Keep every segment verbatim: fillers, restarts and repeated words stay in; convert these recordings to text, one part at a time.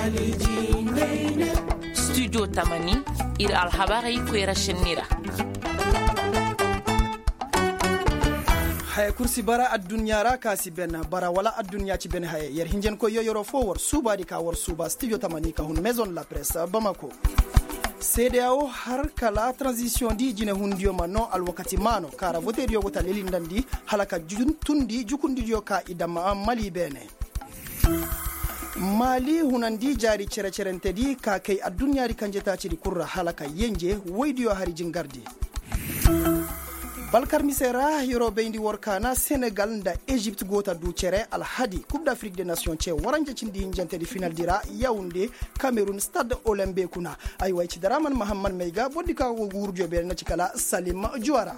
studio tamani ir alhabari kwera shinira hay kursi bara ad-dunya ra kasi ben bara wala ad-dunya ci ben hay yer hinjen ko yoyoro forward suba di ka war suba studio tamani ka hun maison la presse Bamako. C D A O har kala transition di jine hundiyo mano alwakati mano kara vote riyo wota lelindandi halaka tundi jukundi yo ka idama Mali bene. Mali hunandi jari cere cerente di ka kai ad-dunya ri kanjeta ci di kurra halaka yenje woydiyo hari jingardi. Balkar misera Europe indi workana Senegal nda Egypte gota du cere alhadi Coupe d'Afrique des Nations ce waranje cindi hinjante di final dira Yaoundé Cameroun Stade Olembe kuna ay way ci daraman Mahamad Meiga bodika wo wurjo be na ci kala Salim Juara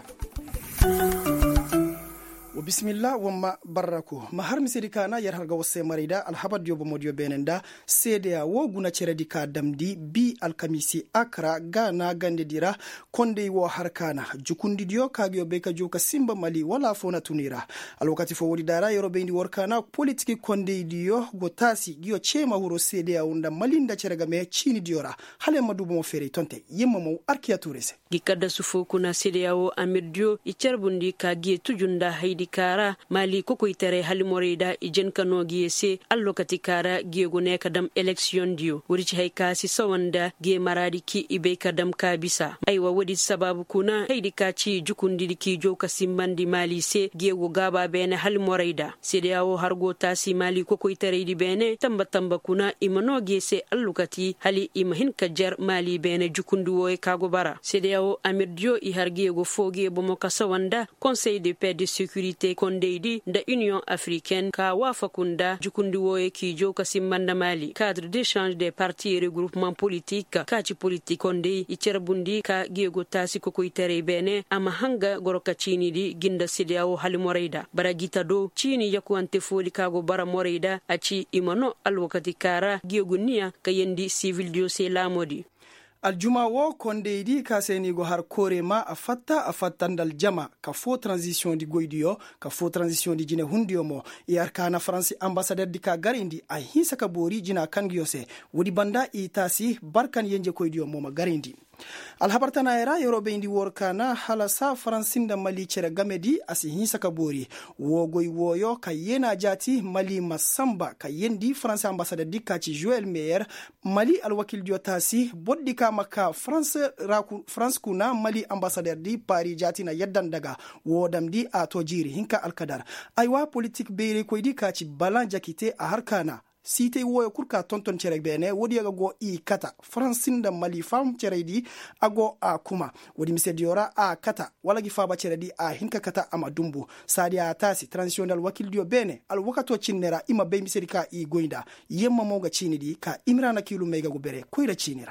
wa bismillah wamma barraku mahar misiri kana yar harga wasse marida alhabad yobo modio benenda cda wo guna ceredi ka damdi bi alkamisi akra gana gande dira konde wo harkana jukundi dio kagyo be ka joka simba Mali wala fona tunira alwakati fo wodi dara yorobe indi workana politiki konde dio gotasi gyo chema huro cda unda malinda cerega me chini diora hale madubo mo fere tonte yemma mo arkia tourese gikada sufo kuna cda wo amirdio icherbundi kagye tujunda haidi kara Mali koko itere halimorida ijen kano giyese allokati kara giyegone kadam election dio wurici haikasi sawanda giye maradi ki ibe kadam kabisa aiwa wadi sababu kuna haidi kaci jukundi ki joka simbandi Mali se giyego gaba bene halimorida sedeawo hargo tasi Mali koko itere di bene tamba tamba kuna imano giyese allokati hali imahin kajar Mali bene jukundi woy kago bara sedeawo amirdio i hargiyego fogi bomo kasawanda conseil de paix de sécurité kondeidi da Union africaine ka wafakunda jukundi woye ki joka simbanda Mali cadre d'échange des partis et regroupements politiques ka ci politique konde icerbundi ka giego tasi koko itere bene ama hanga goroka chini di ginda cdao hali moreida baragita do chini yakuante foli kago bara moreida aci imano alwakati kara giego niya ka yendi civil dio se lamodi aljuma wo kondeidi ka senigo har korema afatta afattandal jama ka fo transition di goydiyo ka fo transition di jine hundiyo mo e arkana France ambassadeur di ka garindi a hisa ka bori jina kangiyose wodi banda itasi barkan yenje koydiyo mo ma garindi alhabartana era Europe indi workana halasa Francinda Mali cere gamedi asi hinsa ka bori wogoy woyo ka yena jati Mali masamba ka yendi France ambassadeur dikati Joël Meyer Mali alwakil diotasi boddika maka France raku France kuna Mali ambassadeur di Paris jati na yeddan daga wodam di ato jiri hinka alkadar aywa politique beere koy dikati balan jakite a harkana site woyo kurka tonton cerek bene wodi aga go i kata Francinda Mali fam ceredi ago a kuma wodi misediora a kata wala gi faba ceredi a hinka kata ama dumbu sadia tasi transitional wakil dio bene al wakato cinnera ima be misedika i goinda yemma moga cinidi ka imrana kilu mega go bere koira cinira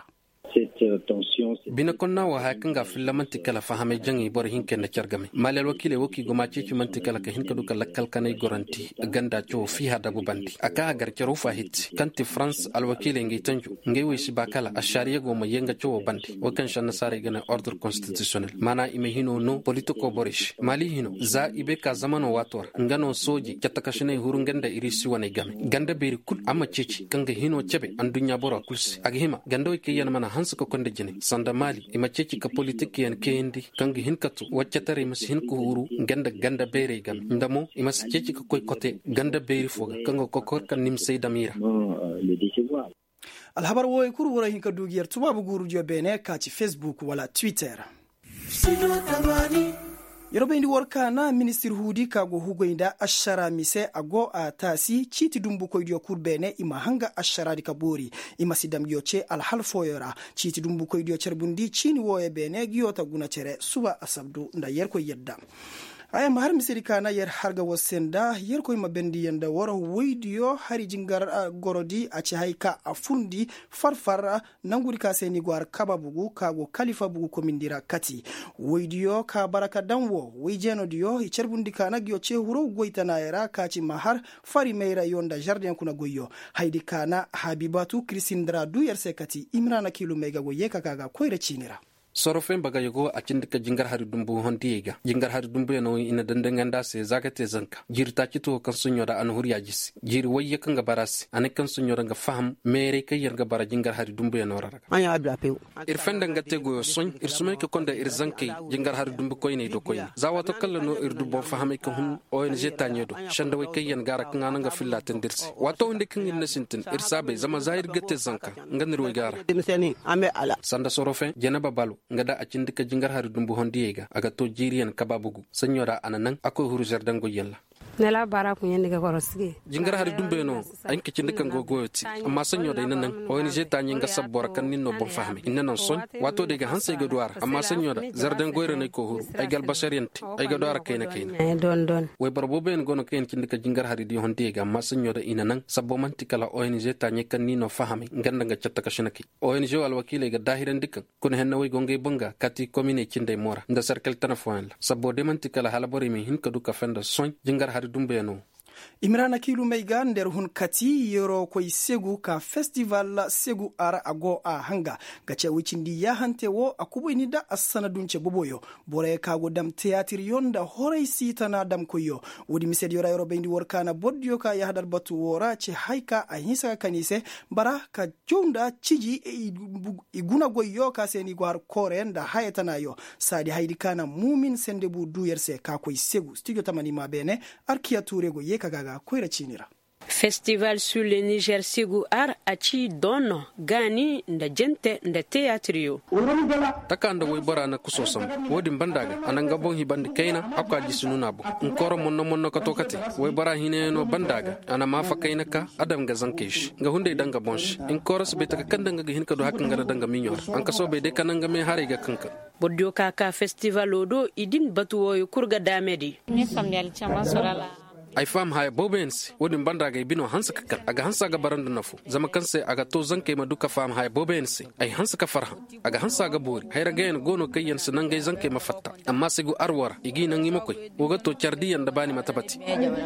bina konna wa hakanga filla mantikala fahame jangi bor hinke na chargame malal wakile woki goma cici mantikala ka hinka duka lakkal kanay goranti ganda cho fi hada bandi aka agar charo fahit kanti France al wakile ngi tanju ngi wisi bakala ashariya goma yenga cho bandi wakan shan nasare gana ordre constitutionnel mana imehino no politiko borish mali hino za ibe ka zamano wator ngano soji katakashine hurunganda irisi wane game ganda beri kul ama cici kanga hino chebe andunya boro kulsi agihima gando ke yana mana hansu ko konde jene sanda Mali ima ceci ka politique yan kendi kangi hinkatu waccatare mas hinku huru ganda ganda bere gam ndamo ima ceci ka koy kote ganda bere foga kango kokor kan nim seydamira alhabar woy kur wora hinka dugiyar tubabu guru jo bene ka ci Facebook wala Twitter Yoruba indi worka na minister hudi kago hugoinda ashara mise ago a tasi chiti dumbu ko idio kurbene ima hanga ashara di kabori ima sidam yoche al halfoyora chiti dumbu ko idio cherbundi chini woye bene giyota guna chere suba asabdu nda yer ko yedda aya mahar misiri kana yer harga wasenda yer koy mabendi yanda woro widio hari jingar uh, gorodi aci hayka afundi farfar nanguri ka seni gwar kababugu kago khalifa bugu komindira kati widio ka baraka danwo wijeno dio icherbundi kana gyo che huro goitana era kaci mahar fari meira yonda jardin kuna goyo haydi kana habibatu krisindra du yer sekati imrana kilu mega go yeka kaga koyre chinira sorofen baga yogo a cindika jingar hari dumbu hondiega jingar hari dumbu no ina dandanganda se zagate zanka jirta kito kan sunyo da an huriya jisi jiri wayye kan ga barasi an kan sunyo da faham mere kay yarga bara jingar hari dumbu no raraka anya abi ape ir fenda ngate go son ir sume ko konda ir zanke jingar hari dumbu koy ne do koy zawato kala no ir du bo faham ko hun O N G tanyedo shanda way kay yan gara kan nga filla tendirsi wato hunde kan inna sintin ir sabe zama zair gate zanka nganir way gara dimseni ame ala sanda sorofen jenaba balu ngada a cindika jingar hari dumbu hondiega aga to jiriyan kababugu sanyora ananan akoy huru jardan go yella nela bara ku yende ga korosige jingar hari dumbe no ay ke cindika go goyoti amma sanyo da nan O N G tanyi nga sabbora kan ninno bon fahmi innan son wato de ga hanse ga duwar amma sanyo da jardan goyre ne ko huru ay gal bashariyante ay ga duwar kayna kayna eh don don way barbo ben gono kayen cindika jingar hari di hondiega amma sanyo da inanan sabbo mantikala O N G tanyi kan ninno fahmi nganda nga chatta kashinaki O N G al wakile ga dahiran dikan kun henna way gonge bunga kati komine cinde mora nda cercle tanafon la sabbo de mantikala halabori mi hin kadu ka fenda son jingar hari dumbe no imrana kilu meiga nder hun kati yoro koy segu ka festival segu ara ago a hanga gace wicindi ya hante wo akubo ni da asana dunce boboyo bore kago dam theater yonda horay sitana dam koyo wodi mised yora yoro bendi workana boddio ka ya hadal batu wora ce haika a hisa kanise bara ka junda ciji e iguna goyo ka seni gwar kore nda hayatana yo sadi haydi kana mumin sende bu duyerse ka koy segu studio tamani mabene arkia turego ye gaga koira chinira Festival sur le Niger Segu Ar achi dono gani nda jente nda teatrio takanda way barana kusosam wodi bandaga ananga bon hibandi kaina akwa jisununa bu nkoro monno monno ka tokate way bara hineno bandaga ana mafa kaina ka adam ga zankesh nga hunde danga bonsh nkoro se betaka kandanga ga hinka do hakanga danga minyor anka so be de kananga me hare ga kanka boddio kaka festival odo idin batuwo kurga damedi ni samyal chama sorala ay fam hay bobens wodin banda ga bino hansa kakal aga hansa ga baranda nafu zama kanse aga to zanke ma duka fam hay bobens ay hansa ka farha aga hansa ga bori hayra gayen gono kayen sunan ga zanke ma fatta amma sigu arwara igi nan yimo koy woga to chardiyan da bani matabati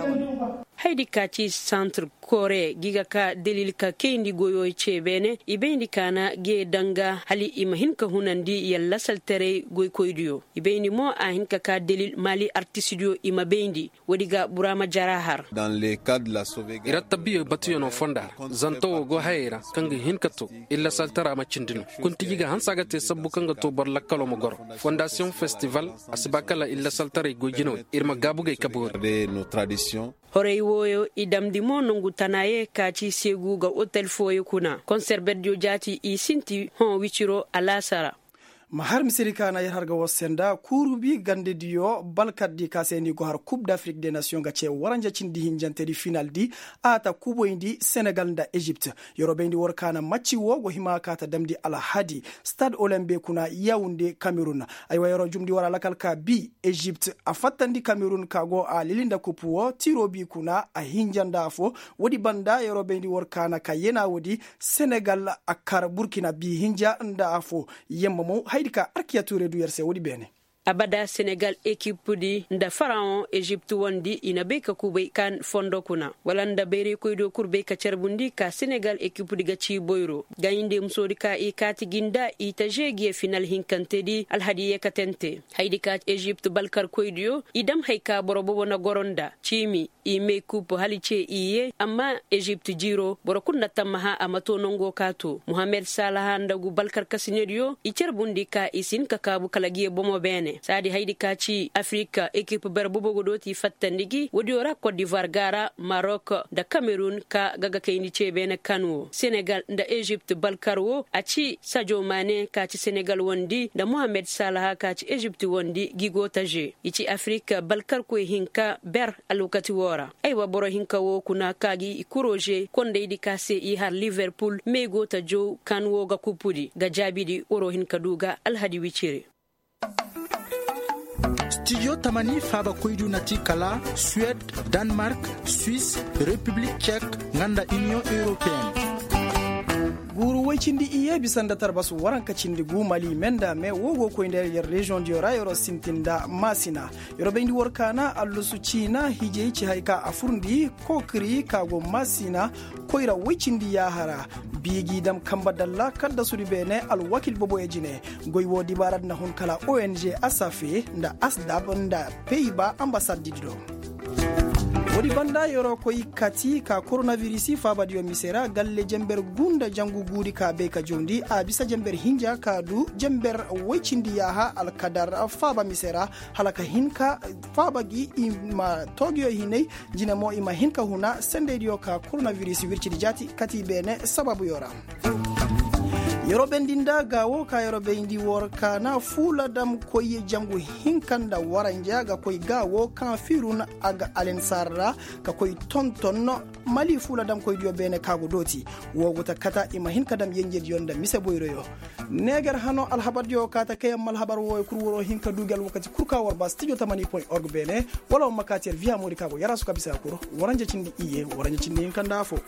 haydi kaci centre kore giga ka delil ka kendi goyo cebene ibendi kana ge danga hali imahin ka hunandi yalla saltere goy koydiyo ibendi mo a hinka ka delil mali artisidio imabendi wodiga burama jarahar dans les cas de la sauvegarde iratabiyo batiyo no fondar zanto go hayra kanga hinkato illa saltara ma cindino kunti giga hansaga te sabbu kanga to bar lakkalo mo goro fondation festival asbakala illa saltare go jino irma gabuge kabor de nos traditions horey woyo idamdi mo nongu tanaye kaci segu ga hotel foye kuna conserbedio jati i sinti hon wichiro alasara mahar misirikana yar harga wasenda kurubi gande diyo balkaddi kaseni go har coupe d'Afrique des nations gace waranja cindi hinjantedi final di ata kubo indi Senegal nda Egypte yorobendi workana matchi wo go hima kata damdi alhadi stade olympique kuna Yaoundé Cameroun aywa yoro jumdi wara lakalka bi Egypte afattandi Cameroun kago a lilinda kupu wo tiro bi kuna a hinjanda fo wodi banda yorobendi workana kayena wodi Senegal akar Burkina bi hinja nda afo yemma mo haydika arkia touré du yerse wodi bene abada Senegal équipe di nda pharaon Egypte wondi ina be ka kubay kan fondo kuna walanda bere koydo kurbe ka cerbundi ka Senegal équipe di gaci boyro gayinde musodi ka e kati ginda ita jegi final hinkante di alhadiye katente haydi ka Egypte balkar koydo idam hayka borobo na goronda chimi i me coupe halice iye amma Egypte jiro borokunda tamaha amato nongo kato Mohamed Salah ndagu balkar kasinediyo i cerbundi ka isin ka kabu kalagiye bomo bene sadi haydi kaci Afrika équipe berbobo godoti fattandigi wodi ora Côte d'Ivoire gara Maroc da Cameroun ka gaga kayni cebene kanwo Senegal da Egypte balkarwo aci Sadio Mane kaci Senegal wondi da Mohamed Salah kaci Egypte wondi gigotaje ici Afrika balkar ko hinka ber alokati wora aywa boro hinka wo kuna kagi ikuroje konde idi kase i har Liverpool mego ta jo kanwo ga kupudi ga jabidi oro hinka duga alhadi wicire Studio Tamani Faba Koidu Nati Kala, Suède, Danemark, Suisse, République tchèque, Nganda Union Européenne. guru way cindi iye bisanda tarbasu waranka cindi gu mali menda me wogo ko nder yer region di rayoro sintinda masina yoro bendi workana allusu cina hije ci hayka afurndi ko kri kago masina koira way cindi yahara bigi dam kamba dalla kadda sudi bene al wakil bobo ejine goy wodi barad na hon kala O N G asafe nda asdab nda peiba ambassade dido wodi banda yoro koy kati ka coronavirus fa badio misera galle jember gunda jangu gudi ka be ka jondi a bisa jember hinja ka du jember wecindi yaha al kadar fa ba misera halaka hinka fa bagi ima togyo hinay jina mo ima hinka huna sende dio ka coronavirus wirci jati kati bene sababu yora yorobe ndinda gawo ka yorobe indi worka na fula dam koye jangu hinkanda waranja ga koy gawo kan firuna aga alen sarra ka koy tonton mali fula dam koy dio bene kago doti woguta kata ima hinka dam yenjed yonda mise boyroyo neger hano alhabar yo kata kayam malhabar wo kurworo hinka dugal wakati kurka warba studio tamani point org bene wala makatiel via mori kago yarasu kabisa kuro waranja cindi iye waranja cindi hinkanda fo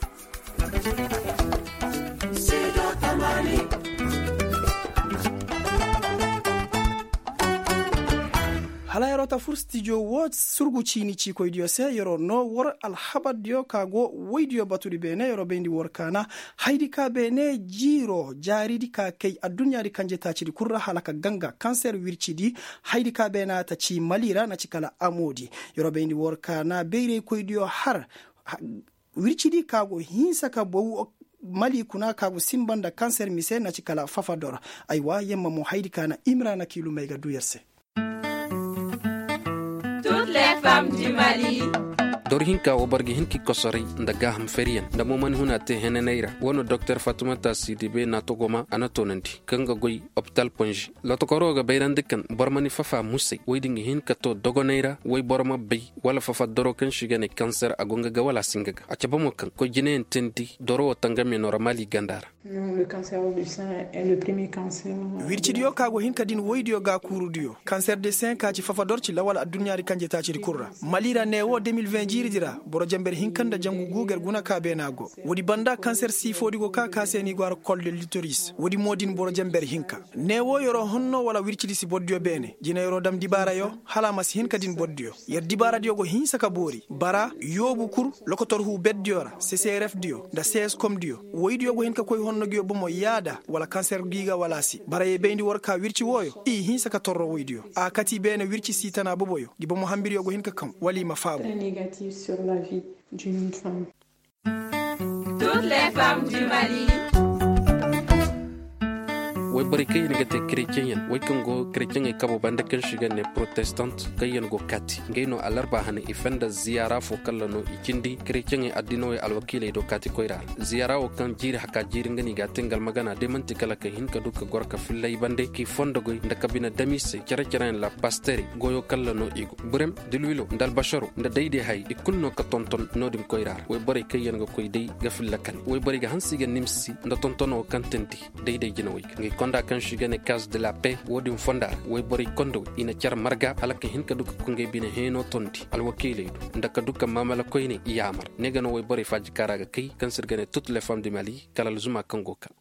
hala yoro ta fur studio wo surgu chini chi ko idio se yoro no wor al habad dio kago widio baturi bene yoro bendi wor kana haidi ka bene jiro jari di ka kay adunya di kanje ta ci kurra halaka ganga cancer wirci di haidi ka bena ta ci malira na cikala amodi yoro bendi wor kana beire ko idio har wirci di kago hinsa ka bo mali kuna kago simbanda cancer mise na cikala fafador aywa yemma mo haidi kana imrana kilu mega duyerse toutes les femmes du Mali. dor hinka wo bargi hinki kosori nda gaham ferian nda moman huna te heneneira wono docteur Fatoumata Sidibe na togoma anatonanti kanga goy hospital ponji la tokoroga bayrandikan bormani fafa musse woydingi hinka to dogoneira woy borma bay wala fafa doro kan shigane cancer agonga ga wala singaga acabamo kan ko jinen tendi doro tangami normali gandara. Le cancer du sein est le premier cancer. wircidio kago hinka din woydio ga kurudio cancer de sein ka ci fafa dorci la wala dunyari kanje ta ci kurra malira newo deux mille vingt jiridira boro jamber hinkanda jangu guger guna ka benago wodi banda cancer sifodi go ka kaseni gwar col de l'utérus wodi modin boro jamber hinka newo yoro honno wala wircidi si boddio bene jina yoro dam dibara yo hala mas hinka din boddio yer dibara dio go hinsa ka bori bara yobu kur lokotor hu beddiora C C R F dio da C S com dio woydio go hinka koy honno gyo bomo yada wala cancer giga wala si bara ye bendi worka wirci woyo i hinsa ka torro woydio a kati bene wirci sitana boboyo di bomo hambiri yo go hinka kam wali ma faabo Négatif sur la vie d'une femme. Toutes les femmes du Mali. way bari kay ni gate chrétien way kango chrétien e kabo banda kan shiga ne protestant kayen go kati ngeyno alarba hane ifenda ziyara fo kallano ikindi chrétien e adino e alwakile do kati koira ziyara o kan jiri haka jiri ngani gatengal magana de manti kala ka hin ka duka gorka fillay bande ki fondo goy nda kabina damise kera kera la pasteri goyo kallano igo burem dilwilo ndal basharu nda deyde hay ikunno ka tonton nodim koira way bari kayen go koy dey gafillakan way bari ga hansiga nimsi nda tontono kantenti deyde jina way ngi konda kan shigane case de la paix wodi fonda way bori kondo ina char marga alaka hinka duka kunge bine heno tonti alwakile do ndaka duka mamala koyni yamar negano way bori faji karaga kay kan sirgane toutes les femmes du Mali kala zuma kangoka